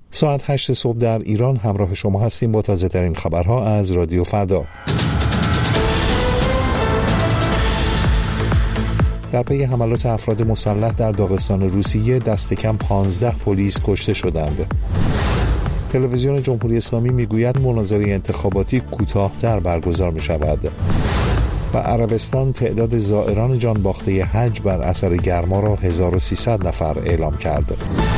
ساعت 8 صبح در ایران همراه شما هستیم با تازه ترین خبرها از رادیو فردا. در پی حملات افراد مسلح در داغستان روسیه دست کم 15 پلیس کشته شدند. تلویزیون جمهوری اسلامی میگوید مناظره انتخاباتی کوتاه‌تر برگزار می شود و عربستان تعداد زائران جانباخته حج بر اثر گرما را 1300 نفر اعلام کرد.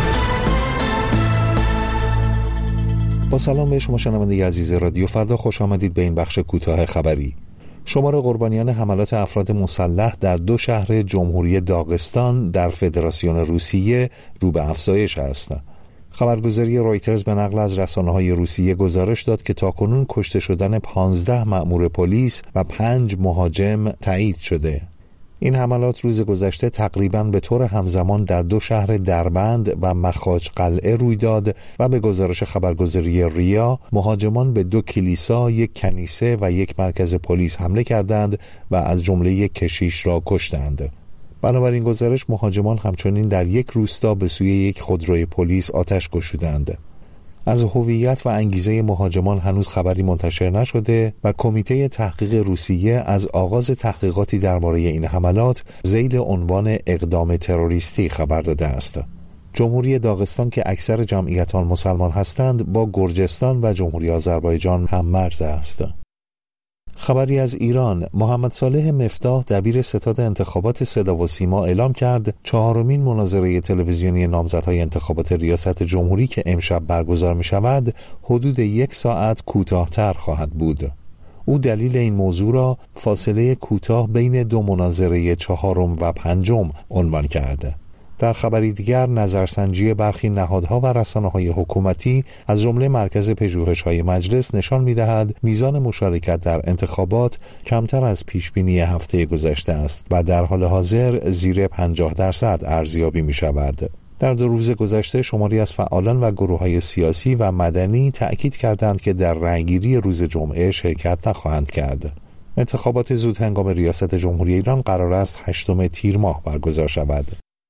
با سلام به شما شنونده عزیز رادیو فردا، خوش آمدید به این بخش کوتاه خبری. شمار قربانیان حملات افراد مسلح در 2 شهر جمهوری داغستان در فدراسیون روسیه رو به افزایش است. خبرگزاری رویترز به نقل از رسانه‌های روسیه گزارش داد که تاکنون کشته شدن 15 مأمور پلیس و 5 مهاجم تایید شده. این حملات روز گذشته تقریباً به طور همزمان در 2 شهر دربند و مخاچ قلعه روی داد و به گزارش خبرگزاری ریا مهاجمان به 2 کلیسا، 1 کنیسه و 1 مرکز پلیس حمله کردند و از جمله 1 کشیش را کشتند. بنابراین گزارش مهاجمان همچنین در 1 روستا به سوی 1 خودروی پلیس آتش گشودند. از هویت و انگیزه مهاجمان هنوز خبری منتشر نشده و کمیته تحقیق روسیه از آغاز تحقیقاتی درباره این حملات ذیل عنوان اقدام تروریستی خبر داده است. جمهوری داغستان که اکثر جمعیت آن مسلمان هستند با گرجستان و جمهوری آذربایجان هم مرز است. خبری از ایران: محمد صالح مفتاح دبیر ستاد انتخابات صدا و سیما اعلام کرد 4مین مناظره تلویزیونی نامزدهای انتخابات ریاست جمهوری که امشب برگزار می شود حدود 1 ساعت کوتاه‌تر خواهد بود. او دلیل این موضوع را فاصله کوتاه بین 2 مناظره 4 و 5 عنوان کرده. در خبری دیگر، نظرسنجی برخی نهادها و رسانه‌های حکومتی از جمله مرکز پژوهش‌های مجلس نشان می‌دهد میزان مشارکت در انتخابات کمتر از پیشبینی هفته گذشته است و در حال حاضر زیر 50% ارزیابی می‌شود. در 2 روز گذشته شماری از فعالان و گروه‌های سیاسی و مدنی تأکید کردند که در رأیگیری روز جمعه شرکت نخواهند کرد. انتخابات زودهنگام ریاست جمهوری ایران قرار است 8 تیر ماه برگزار شود.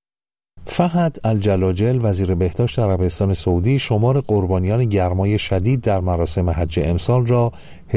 فهد الجلاجل وزیر بهداشت عربستان سعودی شمار قربانیان گرمای شدید در مراسم حج امسال را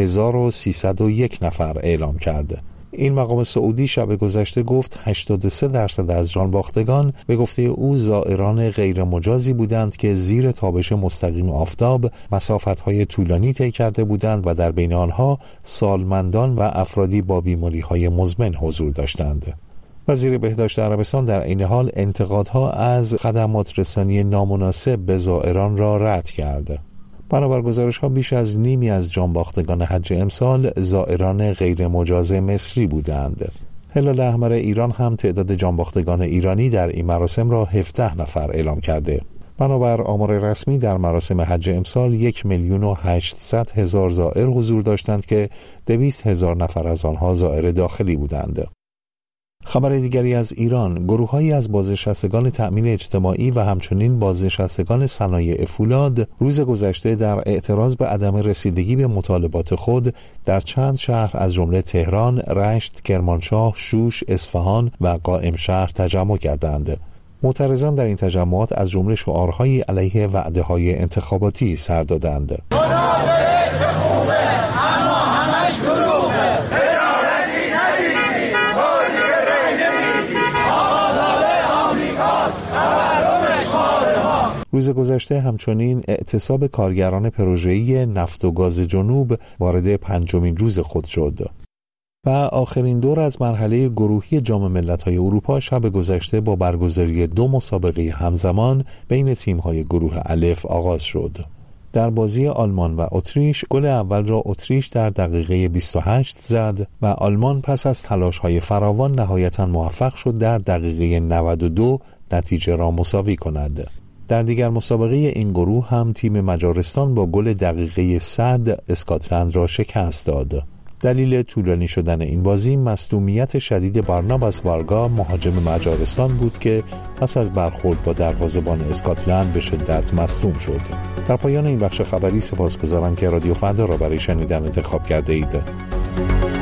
1301 نفر اعلام کرد. این مقام سعودی شب گذشته گفت 83% از جانباختگان به گفته او زائران غیر مجازی بودند که زیر تابش مستقیم آفتاب مسافت‌های طولانی طی کرده بودند و در بین آنها سالمندان و افرادی با بیماری‌های مزمن حضور داشتند. وزیر بهداشت عربستان در این حال انتقادها از خدمات رسانی نامناسب به زائران را رد کرد. بنابر گزارش‌ها بیش از نیمی از جانباختگان حج امسال زائران غیر مجاز مصری بودند. هلال احمر ایران هم تعداد جانباختگان ایرانی در این مراسم را 17 نفر اعلام کرده. بنابر آمار رسمی در مراسم حج امسال 1,800,000 زائر حضور داشتند که 200,000 نفر از آنها زائر داخلی بودند. خبر دیگری از ایران: گروه‌هایی از بازنشستگان تأمین اجتماعی و همچنین بازنشستگان صنایع فولاد روز گذشته در اعتراض به عدم رسیدگی به مطالبات خود در چند شهر از جمله تهران، رشت، کرمانشاه، شوش، اصفهان و قائم شهر تجمع کردند. معترضان در این تجمعات از جمله شعارهایی علیه وعده‌های انتخاباتی سر دادند. روز گذشته همچنین اعتصاب کارگران پروژه‌ای نفت و گاز جنوب وارد 5مین روز خود شد. و آخرین دور از مرحله گروهی جام ملت‌های اروپا شب گذشته با برگزاری 2 مسابقه همزمان بین تیم‌های گروه الف آغاز شد. در بازی آلمان و اتریش گل اول را اتریش در دقیقه 28 زد و آلمان پس از تلاش‌های فراوان نهایتاً موفق شد در دقیقه 92 نتیجه را مساوی کند. در دیگر مسابقه این گروه هم تیم مجارستان با گل دقیقه 100 اسکاتلند را شکست داد. دلیل طولانی شدن این بازی مصدومیت شدید بارناباس وارگا مهاجم مجارستان بود که پس از برخورد با دروازه‌بان اسکاتلند به شدت مصدوم شد. در پایان این بخش خبری سپاسگزارم که رادیو فردا را برای شنیدن انتخاب کرده اید.